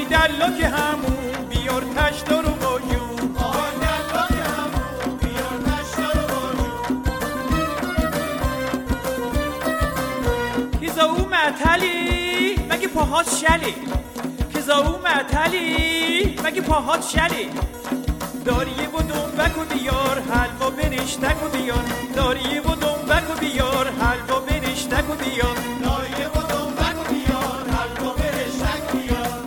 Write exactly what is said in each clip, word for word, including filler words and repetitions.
آهای دلا که همون بیار تشتا رو با جون. آهای دلا که همون بیار تشتا رو با جون. کیزا او معتلی مگه پاهات شلی، کیزا او معتلی مگه پاهات شلی. داریه و دنبک و بیار حلوا برشتک و بیار، داریه و دنبک و بیار حلوا برشتک و بیار، داریه و دنبک و بیار حلوا برشتک بیار.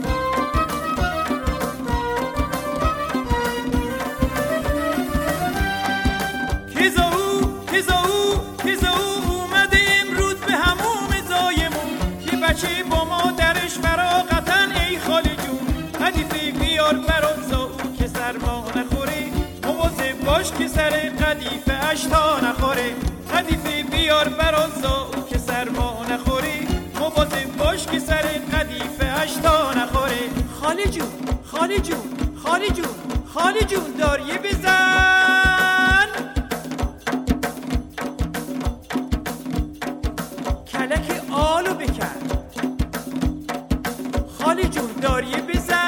کیزا او کیزا او کیزا او اومده امروز به هموم زایمون که بچه با مادرش فراغتن ای خاله جون. حدیثی بیار برات زاو که سرما نخوره، مواظب باش که سر قدیفه اشتا نخوره. حدیثی بیار برات زاو که سرما نخوره، مواظب باش که سر قدیفه اشتا نخوره. خاله جون خاله جون خاله جون خاله جون داریه بزن، کلک آلو بکن. خاله جون داریه بزن،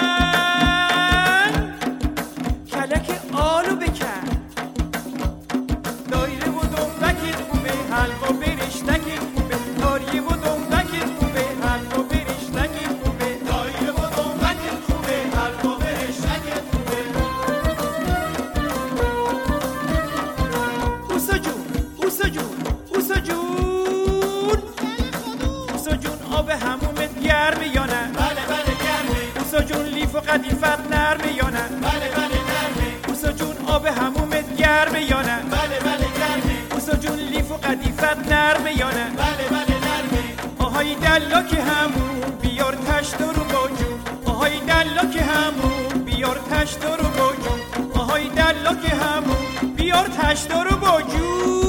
کلک آلو بکن. دایره و دنبکت خوبه حلوا برشتکت خوبه، داریه و دنبکت خوبه حلوا برشتکت خوبه، دایره و دنبکت خوبه حلوا برشتکت خوبه. اوسا جون اوسا جون اوسا جون اوسا جون آب همومت گرمه یا نه؟ بله بله گرمه. اوسا جون لیف و قدیفت نرمه یا نه؟ بله بله نرمه. اوسا جون آب همومت گرمه یا نه؟ بله بله گرمه. اوسا جون لیف و قدیفت نرمه یا نه؟ بله بله نرمه. آهای دلا که همون بیار تشتا رو با جون، آهای دلا که همون بیار تشتا رو با جون، آهای دلا که همون بیار تشتا رو با جون.